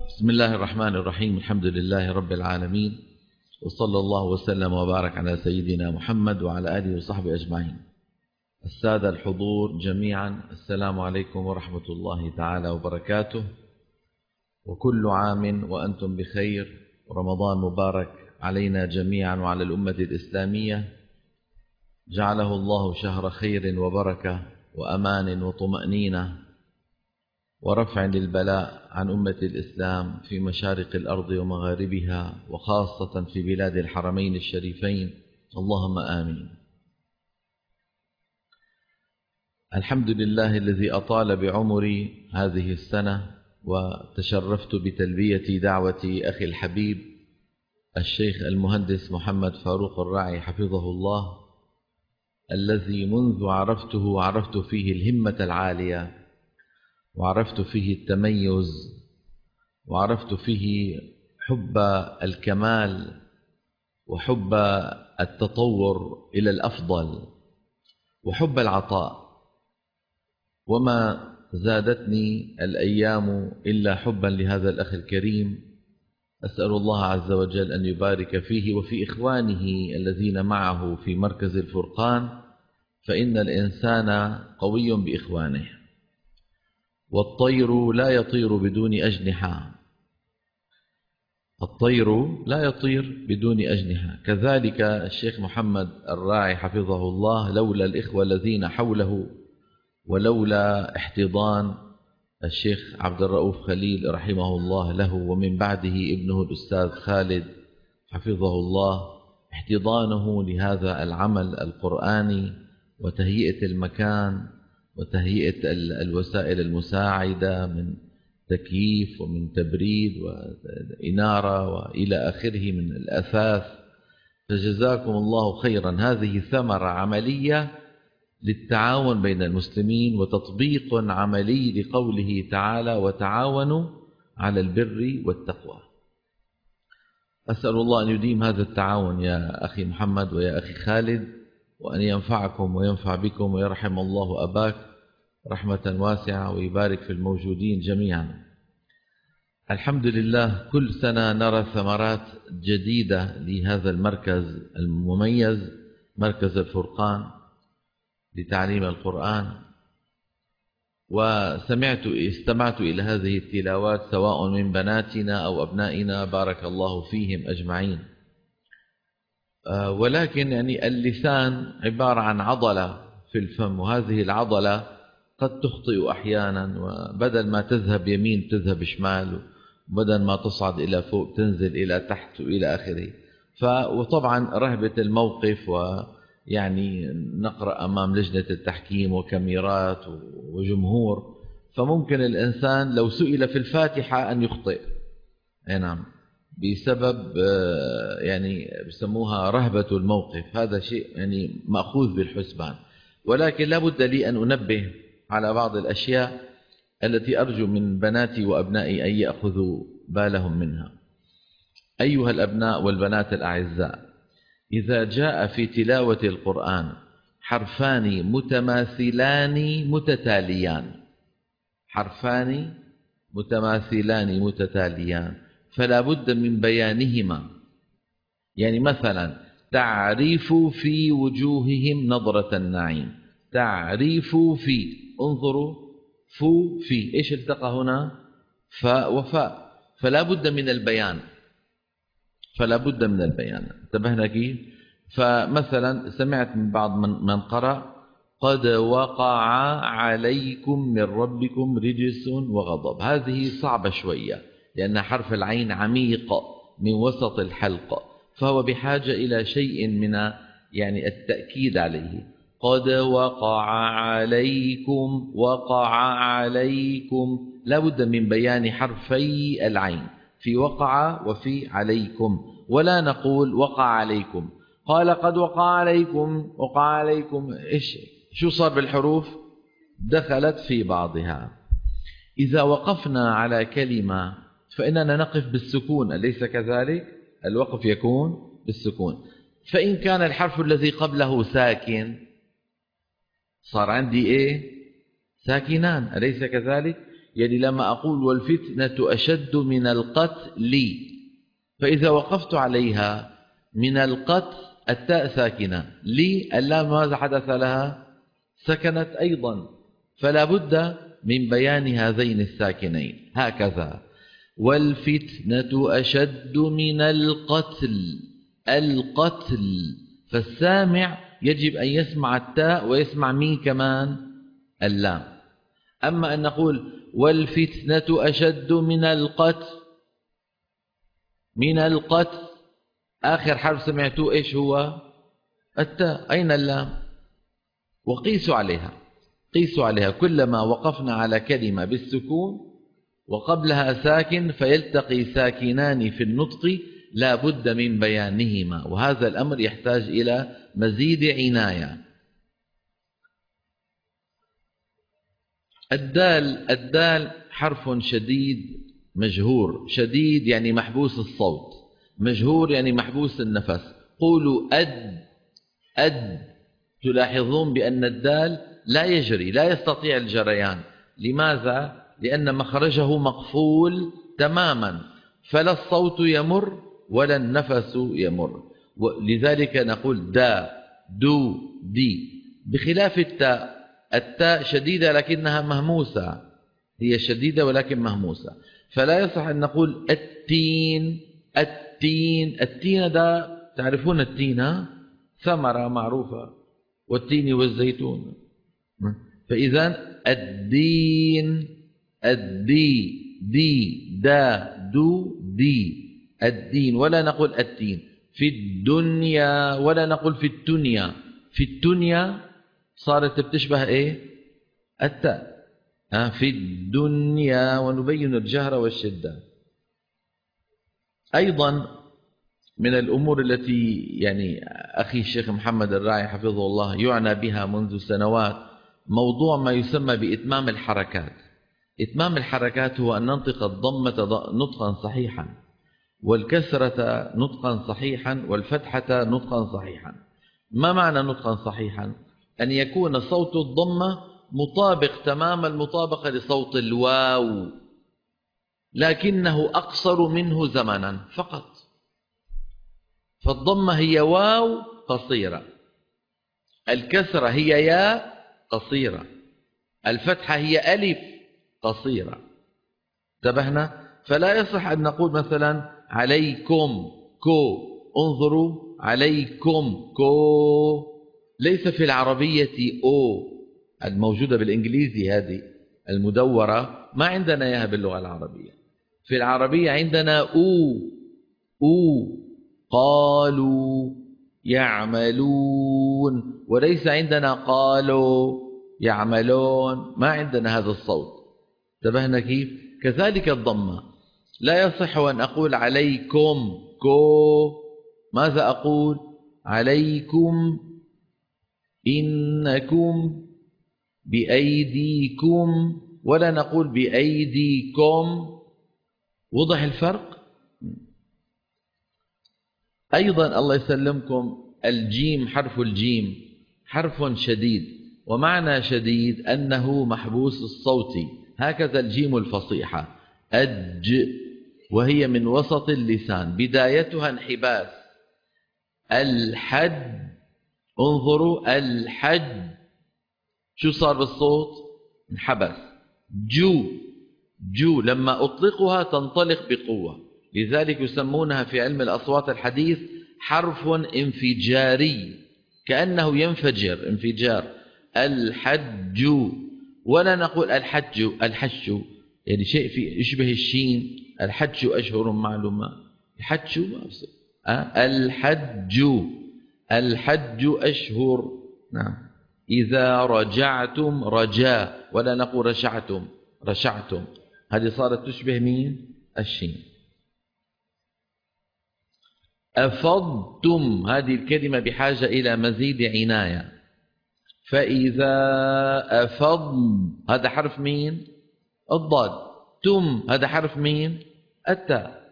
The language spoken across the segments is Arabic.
بسم الله الرحمن الرحيم. الحمد لله رب العالمين، وصلى الله وسلم وبارك على سيدنا محمد وعلى آله وصحبه أجمعين. السادة الحضور جميعا، السلام عليكم ورحمة الله تعالى وبركاته، وكل عام وأنتم بخير، ورمضان مبارك علينا جميعا وعلى الأمة الإسلامية، جعله الله شهر خير وبركة وأمان وطمأنينة ورفع للبلاء عن أمة الإسلام في مشارق الأرض ومغاربها، وخاصة في بلاد الحرمين الشريفين، اللهم آمين. الحمد لله الذي أطال بعمري هذه السنة، وتشرفت بتلبية دعوة أخي الحبيب الشيخ المهندس محمد فاروق الراعي حفظه الله، الذي منذ عرفت فيه الهمة العالية، وعرفت فيه التميز، وعرفت فيه حب الكمال وحب التطور إلى الأفضل وحب العطاء. وما زادتني الأيام إلا حبا لهذا الأخ الكريم. أسأل الله عز وجل أن يبارك فيه وفي إخوانه الذين معه في مركز الفرقان، فإن الإنسان قوي بإخوانه، والطير لا يطير بدون أجنحة، الطير لا يطير بدون أجنحة. كذلك الشيخ محمد الراعي حفظه الله، لولا الإخوة الذين حوله ولولا احتضان الشيخ عبد الرؤوف خليل رحمه الله له، ومن بعده ابنه الأستاذ خالد حفظه الله، احتضانه لهذا العمل القرآني وتهيئة المكان وتهيئة الوسائل المساعدة من تكييف ومن تبريد وإنارة وإلى آخره من الأثاث، فجزاكم الله خيرا. هذه ثمرة عملية للتعاون بين المسلمين، وتطبيق عملي لقوله تعالى: وتعاونوا على البر والتقوى. أسأل الله أن يديم هذا التعاون يا أخي محمد ويا أخي خالد، وأن ينفعكم وينفع بكم، ويرحم الله أباك رحمة واسعة، ويبارك في الموجودين جميعا. الحمد لله، كل سنة نرى ثمرات جديدة لهذا المركز المميز، مركز الفرقان لتعليم القرآن. استمعت إلى هذه التلاوات سواء من بناتنا أو أبنائنا، بارك الله فيهم أجمعين. ولكن يعني اللسان عبارة عن عضلة في الفم، وهذه العضلة قد تخطئ أحيانا، وبدل ما تذهب يمين تذهب شمال، وبدل ما تصعد إلى فوق تنزل إلى تحت وإلى آخره. وطبعا رهبة الموقف، ويعني نقرأ أمام لجنة التحكيم وكاميرات وجمهور، فممكن الإنسان لو سئل في الفاتحة أن يخطئ، نعم، بسبب يعني بسموها رهبة الموقف. هذا شيء يعني مأخوذ بالحسبان، ولكن لا بد لي أن أنبه على بعض الأشياء التي أرجو من بناتي وأبنائي أن يأخذوا بالهم منها. أيها الأبناء والبنات الأعزاء، إذا جاء في تلاوة القرآن حرفان متماثلان متتاليان، حرفان متماثلان متتاليان، فلا بد من بيانهما. يعني مثلا: تعريف في وجوههم نظرة النعيم، تعريف في، انظروا، فو في، ايش التقى هنا؟ فاء وفاء، فلا بد من البيان، فلا بد من البيان. انتبهنا كيف؟ فمثلا سمعت من بعض من قرأ: قد وقع عليكم من ربكم رجس وغضب. هذه صعبة شوية، لأن حرف العين عميق من وسط الحلق، فهو بحاجة إلى شيء من يعني التأكيد عليه. قد وقع عليكم، وقع عليكم، لا بد من بيان حرفي العين في وقع وفي عليكم، ولا نقول وقع عليكم. قال قد وقع عليكم، وقع عليكم، شو صار بالحروف؟ دخلت في بعضها. إذا وقفنا على كلمة فإننا نقف بالسكون، أليس كذلك؟ الوقف يكون بالسكون. فإن كان الحرف الذي قبله ساكن صار عندي إيه؟ ساكنان، أليس كذلك؟ يعني لما أقول والفتنة أشد من القتل، فإذا وقفت عليها من القتل التاء ساكنة، اللام ماذا حدث لها؟ سكنت أيضا، فلا بد من بيان هذين الساكنين هكذا. والفتنة أشد من القتل، القتل، فالسامع يجب أن يسمع التاء ويسمع مين كمان؟ اللام. أما أن نقول والفتنة أشد من القتل، من القتل آخر حرف سمعتوه إيش هو؟ التاء، أين اللام؟ وقيسوا عليها، قيسوا عليها، كلما وقفنا على كلمة بالسكون وقبلها ساكن فيلتقي ساكنان في النطق لا بد من بيانهما، وهذا الأمر يحتاج إلى مزيد عناية. الدال حرف شديد مجهور، شديد يعني محبوس الصوت، مجهور يعني محبوس النفس. قولوا أد، تلاحظون بأن الدال لا يجري، لا يستطيع الجريان. لماذا؟ لأن مخرجه مقفول تماما، فلا الصوت يمر ولا النفس يمر، لذلك نقول دا، دو، دي. بخلاف التاء، التاء شديدة لكنها مهموسة، هي شديدة ولكن مهموسة، فلا يصح أن نقول التين. التين، التين ده تعرفون التين ثمرة معروفة، والتين والزيتون. فإذا الدين، الدي، دي، دا، دو، دي، الدين، ولا نقول التين. في الدنيا ولا نقول في الدنيا، في الدنيا صارت بتشبه ايه؟ التاء. في الدنيا، ونبين الجهر والشدة. أيضا من الأمور التي يعني أخي الشيخ محمد الراعي حفظه الله يعنى بها منذ سنوات موضوع ما يسمى بإتمام الحركات. إتمام الحركات هو أن ننطق الضمة نطقا صحيحا، والكسرة نطقا صحيحا، والفتحة نطقا صحيحا. ما معنى نطقا صحيحا؟ أن يكون صوت الضمة مطابق تمام المطابقة لصوت الواو، لكنه أقصر منه زمنا فقط. فالضمة هي واو قصيرة، الكسرة هي ياء قصيرة، الفتحة هي ألف قصيرة. انتبهنا؟ فلا يصح أن نقول مثلا عليكم كو، انظروا عليكم كو، ليس في العربية أو الموجودة بالإنجليزي، هذه المدورة ما عندنا إياها باللغة العربية. في العربية عندنا أو، قالوا يعملون، وليس عندنا قالوا يعملون، ما عندنا هذا الصوت. انتبهنا كيف؟ كذلك الضمة لا يصح أن أقول عليكم كو، ماذا أقول؟ عليكم، إنكم، بأيديكم، ولا نقول بأيديكم. وضح الفرق؟ أيضا الله يسلمكم، الجيم، حرف الجيم حرف شديد، ومعنى شديد أنه محبوس الصوت، هكذا الجيم الفصيحة أج، وهي من وسط اللسان بدايتها انحباس. الحج، انظروا الحج، شو صار بالصوت؟ انحبس. جو لما أطلقها تنطلق بقوة، لذلك يسمونها في علم الأصوات الحديث حرف انفجاري، كأنه ينفجر انفجار. الحج، ولا نقول الحج، الحج يعني شيء في يشبه الشين، الحج أشهر معلومات، الحج الحج أشهر. نعم. إذا رجعتم، رجاء، ولا نقول رشعتم، رشعتم، هذه صارت تشبه مين؟ الشين. أفضتم، هذه الكلمة بحاجة إلى مزيد عناية. فإذا أفض، هذا حرف مين؟ الضاد. تم، هذا حرف مين؟ التاء.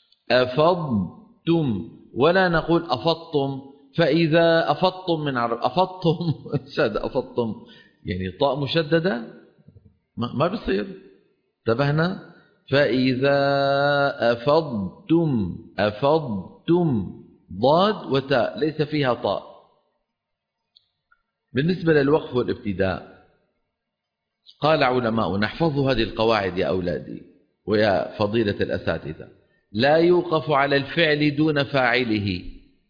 أفضتم، ولا نقول أفضتم. فإذا أفضتم من عرب، أفضتم شد، أفضتم يعني طاء مشددة، ما بصير. انتبهنا؟ فإذا أفضتم ضاد وتاء ليس فيها طاء. بالنسبة للوقف والابتداء قال علماؤنا احفظوا هذه القواعد يا أولادي ويا فضيلة الأساتذة: لا يوقف على الفعل دون فاعله،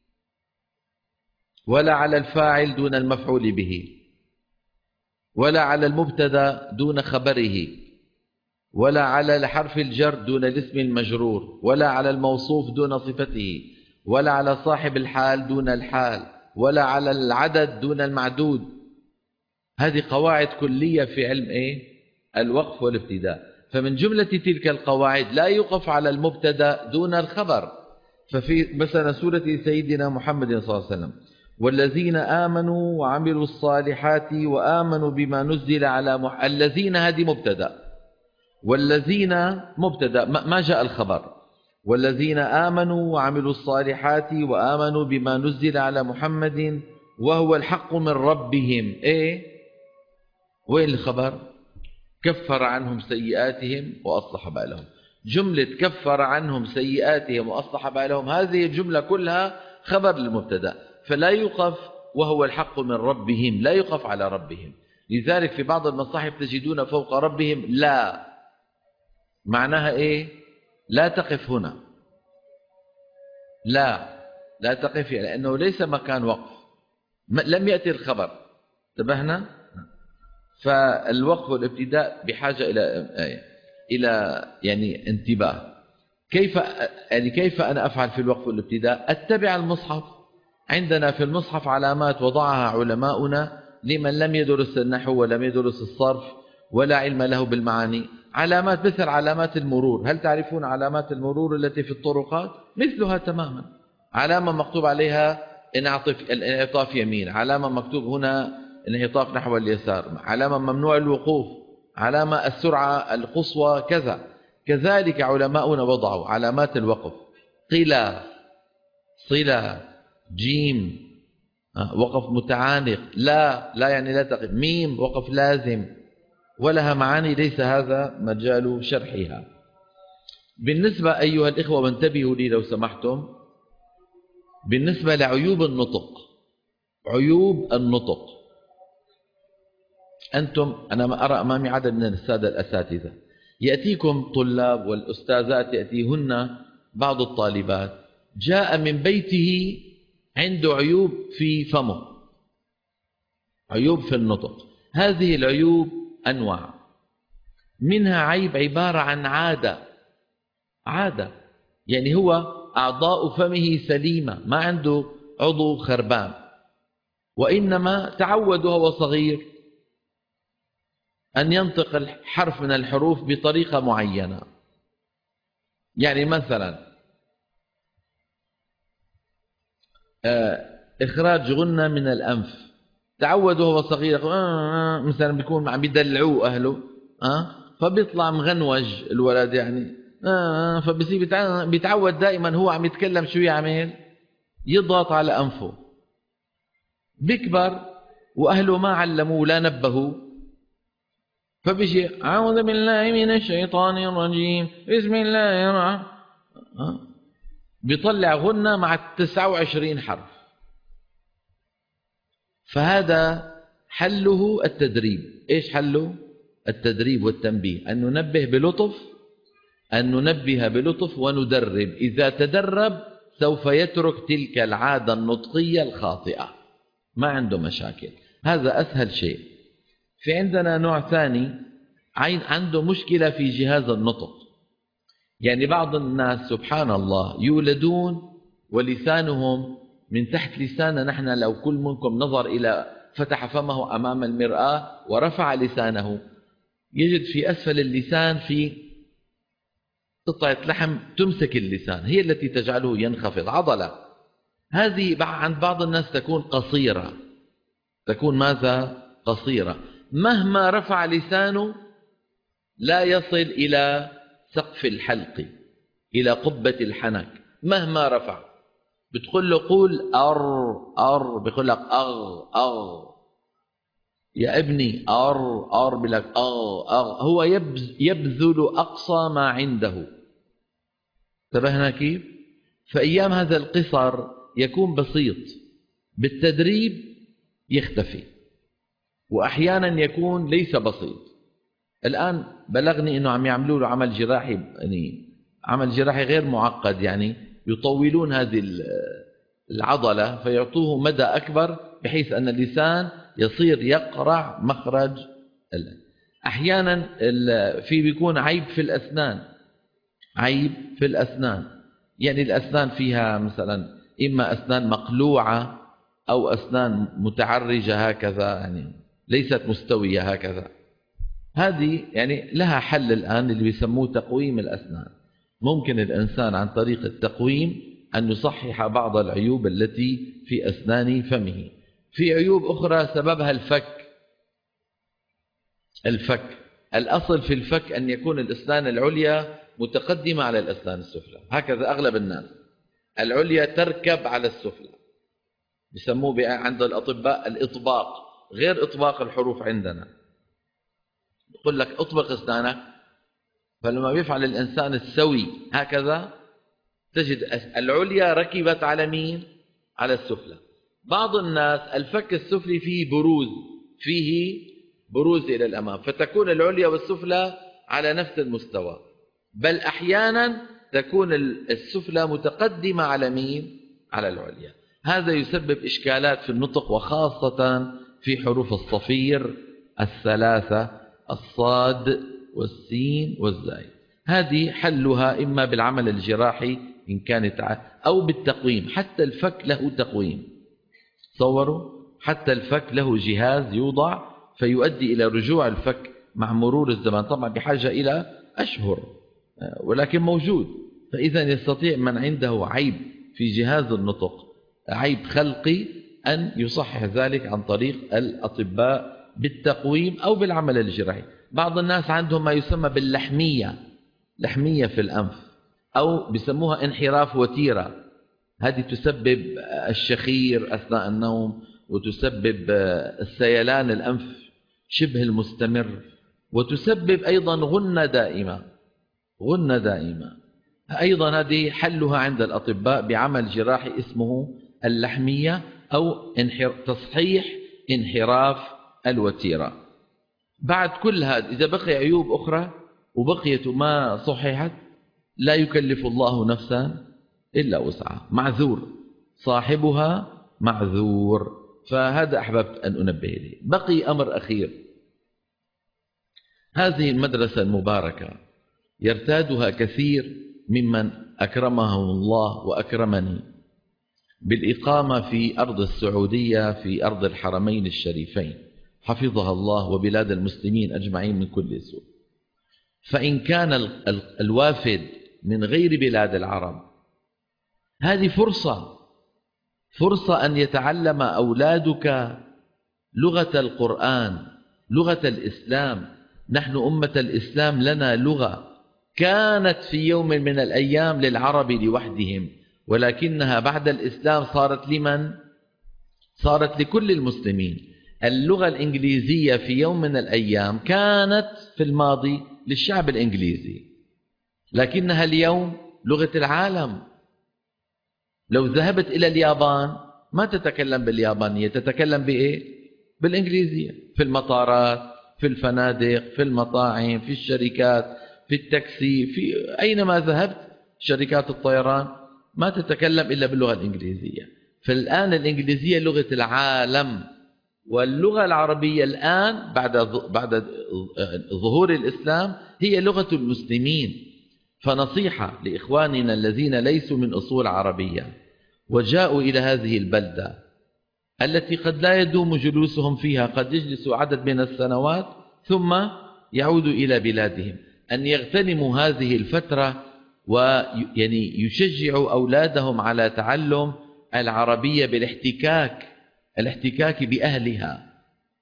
ولا على الفاعل دون المفعول به، ولا على المبتدا دون خبره، ولا على حرف الجر دون الاسم المجرور، ولا على الموصوف دون صفته، ولا على صاحب الحال دون الحال، ولا على العدد دون المعدود. هذه قواعد كلية في علم الوقف والابتداء. فمن جملة تلك القواعد لا يوقف على المبتدا دون الخبر. ففي مثلا سورة سيدنا محمد صلى الله عليه وسلم: والذين آمنوا وعملوا الصالحات وآمنوا بما نزل على الذين هذه مبتدا، والذين مبتدا ما جاء الخبر. والذين آمنوا وعملوا الصالحات وآمنوا بما نزل على محمد وهو الحق من ربهم. وين الخبر؟ كفر عنهم سيئاتهم وأصلح بالهم. جملة كفر عنهم سيئاتهم وأصلح بالهم هذه الجملة كلها خبر للمبتدا، فلا يوقف وهو الحق من ربهم، لا يوقف على ربهم. لذلك في بعض المصاحف تجدون فوق ربهم لا، معناها لا تقف هنا، لا تقف، لأنه ليس مكان وقف، لم يأتي الخبر. انتبهنا؟ فالوقف والابتداء بحاجة إلى يعني انتباه. كيف أنا أفعل في الوقف والابتداء؟ أتبع المصحف. عندنا في المصحف علامات وضعها علماؤنا لمن لم يدرس النحو ولم يدرس الصرف ولا علم له بالمعاني. علامات مثل علامات المرور. هل تعرفون علامات المرور التي في الطرقات؟ مثلها تماما. علامة مكتوب عليها انعطاف يمين، علامة مكتوب هنا انعطاف نحو اليسار، علامة ممنوع الوقوف، علامة السرعة القصوى كذا. كذلك علماؤنا وضعوا علامات الوقف: قلة، صلة، جيم وقف متعانق، لا يعني لا تقف، ميم وقف لازم، ولها معاني ليس هذا مجال شرحها. بالنسبة أيها الإخوة وانتبهوا لي لو سمحتم، بالنسبة لعيوب النطق، عيوب النطق، أنا أرى أمامي عدد من السادة الأساتذة يأتيكم طلاب والأستاذات، يأتيهن بعض الطالبات جاء من بيته عنده عيوب في فمه، عيوب في النطق. هذه العيوب أنواع، منها عيب عبارة عن عادة، يعني هو أعضاء فمه سليمة، ما عنده عضو خربان، وإنما تعود وهو صغير أن ينطق الحرف من الحروف بطريقة معينة. يعني مثلا إخراج غنة من الأنف، تعود وهو صغير مثلا بيكون عم يدلعوه أهله فبيطلع مغنوج الولد يعني فبصير بيتعود دائما هو عم يتكلم شو يعمل؟ يضغط على أنفه. بيكبر وأهله ما علموه ولا نبهوه، فبيجي أعوذ بالله من الشيطان الرجيم بسم الله الرحمن، بيطلع غنة مع 29 حرف. فهذا حله التدريب. إيش حله؟ التدريب والتنبيه، أن ننبه بلطف وندرب. إذا تدرب سوف يترك تلك العادة النطقية الخاطئة، ما عنده مشاكل. هذا أسهل شيء. في عندنا نوع ثاني عنده مشكلة في جهاز النطق. يعني بعض الناس سبحان الله يولدون ولسانهم من تحت لساننا. نحن لو كل منكم نظر إلى فتح فمه أمام المرآة ورفع لسانه يجد في أسفل اللسان في قطعة لحم تمسك اللسان، هي التي تجعله ينخفض، عضلة. هذه عند بعض الناس تكون قصيرة، تكون ماذا؟ قصيرة. مهما رفع لسانه لا يصل إلى سقف الحلق، إلى قبة الحنك، مهما رفع. بتقول له قول أر بيقول لك أغ. يا ابني ار بلك هو يبذل أقصى ما عنده. انتبهنا كيف؟ فأيام هذا القصر يكون بسيط، بالتدريب يختفي، وأحيانا يكون ليس بسيط. الآن بلغني أنه عم يعملوا له عمل جراحي، يعني عمل جراحي غير معقد، يعني يطولون هذه العضلة فيعطوه مدى أكبر بحيث أن اللسان يصير يقرع مخرج. أحيانا بيكون عيب في الأسنان، عيب في الأسنان، يعني الأسنان فيها مثلا إما أسنان مقلوعة أو أسنان متعرجة هكذا، يعني ليست مستوية هكذا. هذه يعني لها حل الآن اللي بيسموه تقويم الأسنان. ممكن الإنسان عن طريق التقويم أن يصحح بعض العيوب التي في أسنان فمه. في عيوب أخرى سببها الفك. الأصل في الفك أن يكون الأسنان العليا متقدمة على الأسنان السفلى، هكذا أغلب الناس، العليا تركب على السفلى. بيسموه عند الأطباء الإطباق، غير إطباق الحروف عندنا. يقول لك اطبق أسنانك، فلما بيفعل الإنسان السوي هكذا تجد العليا ركبت على مين؟ على السفلى. بعض الناس الفك السفلي فيه بروز إلى الأمام، فتكون العليا والسفلى على نفس المستوى، بل أحيانا تكون السفلى متقدمة على مين؟ على العليا. هذا يسبب إشكالات في النطق، وخاصة في حروف الصفير الثلاثة، الصاد والسين والزاي. هذه حلها إما بالعمل الجراحي إن كانت أو بالتقويم. حتى الفك له تقويم، تصوروا، حتى الفك له جهاز يوضع فيؤدي إلى رجوع الفك مع مرور الزمان، طبعا بحاجة إلى أشهر ولكن موجود. فإذا يستطيع من عنده عيب في جهاز النطق، عيب خلقي، أن يصحح ذلك عن طريق الأطباء بالتقويم أو بالعمل الجراحي. بعض الناس عندهم ما يسمى باللحمية، لحمية في الأنف، أو بيسموها انحراف وتيرة. هذه تسبب الشخير أثناء النوم، وتسبب السيلان الأنف شبه المستمر، وتسبب أيضا غنة دائمة. أيضا هذه حلها عند الأطباء بعمل جراحي اسمه اللحمية أو تصحيح انحراف الوتيرة. بعد كل هذا إذا بقي عيوب أخرى وبقيت ما صححت، لا يكلف الله نفسا إلا وسعها، معذور صاحبها، معذور. فهذا أحببت أن أنبه إليه. بقي أمر أخير. هذه المدرسة المباركة يرتادها كثير ممن أكرمهم الله وأكرمني بالإقامة في أرض السعودية، في أرض الحرمين الشريفين حفظها الله وبلاد المسلمين أجمعين من كل سوء. فإن كان الوافد من غير بلاد العرب، هذه فرصة أن يتعلم أولادك لغة القرآن، لغة الإسلام. نحن أمة الإسلام لنا لغة كانت في يوم من الأيام للعرب لوحدهم، ولكنها بعد الإسلام صارت لمن؟ صارت لكل المسلمين. اللغة الإنجليزية في يوم من الأيام كانت في الماضي للشعب الإنجليزي، لكنها اليوم لغة العالم. لو ذهبت إلى اليابان ما تتكلم باليابانية، تتكلم بإيه؟ بالإنجليزية، في المطارات، في الفنادق، في المطاعم، في الشركات، في التاكسي، في أينما ذهبت، شركات الطيران، ما تتكلم إلا باللغة الإنجليزية. فالآن الإنجليزية لغة العالم، واللغة العربية الآن بعد ظهور الإسلام هي لغة المسلمين. فنصيحة لإخواننا الذين ليسوا من أصول عربية وجاءوا إلى هذه البلدة التي قد لا يدوم جلوسهم فيها، قد يجلسوا عدد من السنوات ثم يعودوا إلى بلادهم، أن يغتنموا هذه الفترة ويعني يشجعوا أولادهم على تعلم العربية بالاحتكاك بأهلها،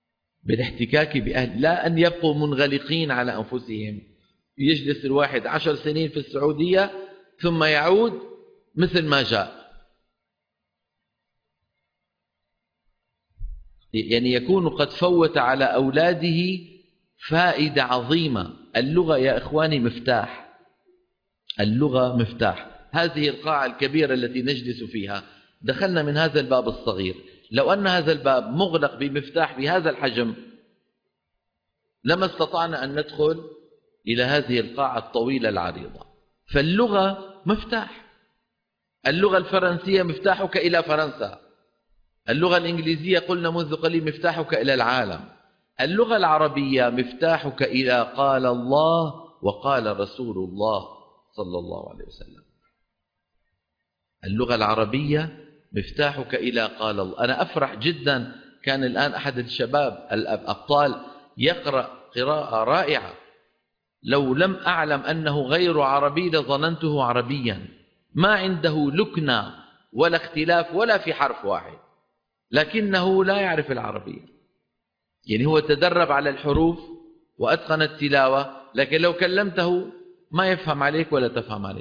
لا أن يبقوا منغلقين على أنفسهم. يجلس الواحد 10 سنين في السعودية ثم يعود مثل ما جاء. يعني يكون قد فوت على أولاده فائدة عظيمة. اللغة يا إخواني مفتاح، اللغة مفتاح. هذه القاعة الكبيرة التي نجلس فيها دخلنا من هذا الباب الصغير. لو أن هذا الباب مغلق بمفتاح بهذا الحجم لما استطعنا أن ندخل إلى هذه القاعة الطويلة العريضة. فاللغة مفتاح. اللغة الفرنسية مفتاحك إلى فرنسا، اللغة الإنجليزية قلنا منذ قليل مفتاحك إلى العالم، اللغة العربية مفتاحك إلى قال الله وقال رسول الله صلى الله عليه وسلم. اللغة العربية مفتاحك إلى قال الله. أنا أفرح جدا، كان الآن أحد الشباب الأبطال يقرأ قراءة رائعة، لو لم أعلم أنه غير عربي لظننته عربيا، ما عنده لكنة ولا اختلاف ولا في حرف واحد، لكنه لا يعرف العربية. يعني هو تدرب على الحروف وأتقن التلاوة، لكن لو كلمته ما يفهم عليك ولا تفهم عليك.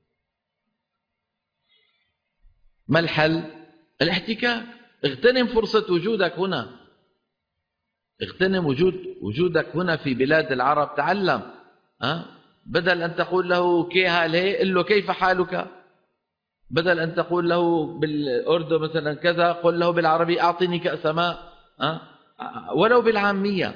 ما الحل؟ الاحتكاك. اغتنم فرصة وجودك هنا، اغتنم وجودك هنا في بلاد العرب. تعلم، بدل أن تقول له كي هاله قل له كيف حالك، بدل أن تقول له بالأردو مثلا كذا قل له بالعربي أعطني كأس ماء. ولو بالعامية،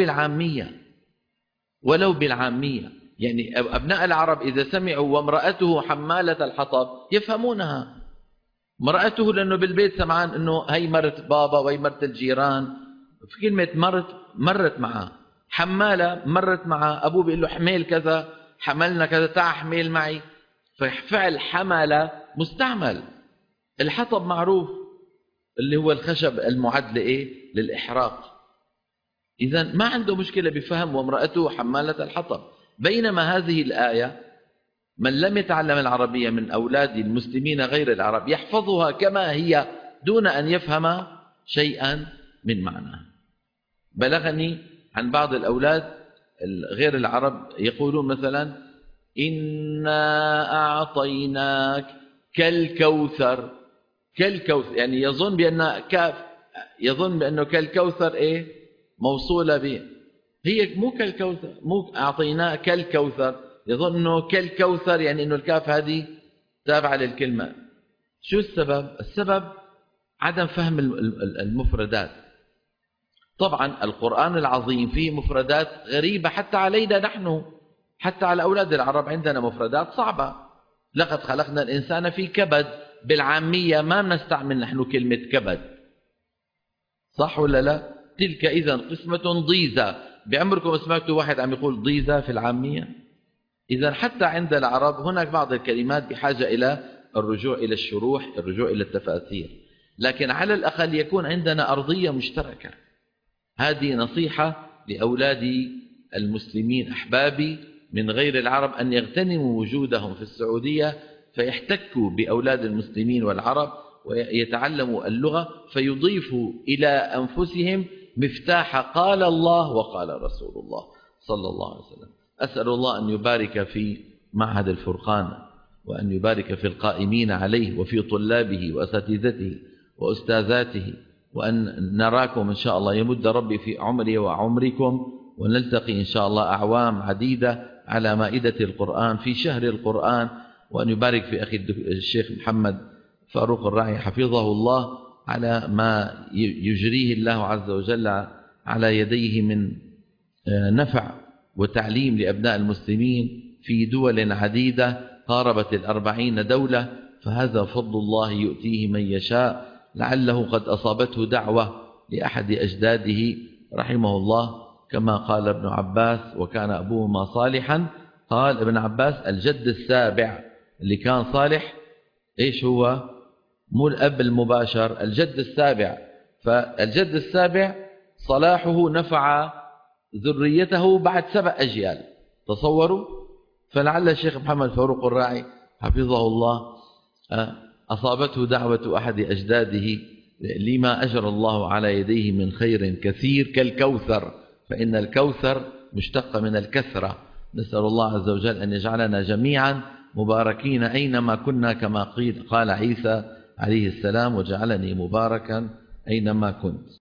ولو بالعامية. يعني أبناء العرب إذا سمعوا وامرأته حمالة الحطب يفهمونها. مرأته لأنه بالبيت سمعان أنه هي مرت بابا وهي مرت الجيران، في كلمة مرت معه. حمالة مرت مع أبوه بيقول له حميل كذا، حملنا كذا، تعال حميل معي. ففعل حمل مستعمل. الحطب معروف اللي هو الخشب المعد للإحراق. إذا ما عنده مشكلة بفهم وامرأته حمالة الحطب. بينما هذه الآية من لم يتعلم العربية من أولاد المسلمين غير العرب يحفظها كما هي دون أن يفهم شيئا من معناها. بلغني عن بعض الأولاد غير العرب يقولون مثلا إنا أعطيناك كالكوثر. كالكوثر يعني يظن بأنه كالكوثر موصولة به. هي مو كالكوثر، مو أعطيناك كالكوثر، يظن أنه كالكوثر يعني أنه الكاف هذه تابعة للكلمة. شو السبب؟ السبب عدم فهم المفردات. طبعا القرآن العظيم فيه مفردات غريبة حتى علينا نحن، حتى على أولاد العرب عندنا مفردات صعبة. لقد خلقنا الإنسان في كبد. بالعامية ما بنستعمل نحن كلمة كبد، صح ولا لا؟ تلك إذا قسمة ضيزة. بعمركم سمعتوا واحد عم يقول ضيزة في العامية؟ إذا حتى عند العرب هناك بعض الكلمات بحاجة إلى الرجوع إلى الشروح، الرجوع إلى التفاسير، لكن على الأقل يكون عندنا أرضية مشتركة. هذه نصيحة لأولاد المسلمين أحبابي من غير العرب، أن يغتنموا وجودهم في السعودية فيحتكوا بأولاد المسلمين والعرب ويتعلموا اللغة، فيضيفوا إلى أنفسهم مفتاح قال الله وقال رسول الله صلى الله عليه وسلم. أسأل الله أن يبارك في معهد الفرقان، وأن يبارك في القائمين عليه وفي طلابه وأساتذته وأستاذاته، وأن نراكم إن شاء الله يمد ربي في عمري وعمركم، ونلتقي إن شاء الله أعوام عديدة على مائدة القرآن في شهر القرآن. وأن يبارك في أخي الشيخ محمد فاروق الراعي حفظه الله على ما يجريه الله عز وجل على يديه من نفع وتعليم لأبناء المسلمين في دول عديدة قاربت 40 دولة، فهذا فضل الله يؤتيه من يشاء. لعله قد أصابته دعوة لأحد أجداده رحمه الله، كما قال ابن عباس وكان أبوهما صالحا. قال ابن عباس الجد السابع اللي كان صالح إيش هو؟ مو الأب المباشر، الجد السابع. فالجد السابع صلاحه نفع ذريته بعد 7 أجيال، تصوروا. فلعل الشيخ محمد فاروق الراعي حفظه الله أصابته دعوة أحد أجداده لما أجر الله على يديه من خير كثير كالكوثر، فإن الكوثر مشتق من الكثرة. نسأل الله عز وجل أن يجعلنا جميعا مباركين أينما كنا، كما قال عيسى عليه السلام وجعلني مباركا أينما كنت.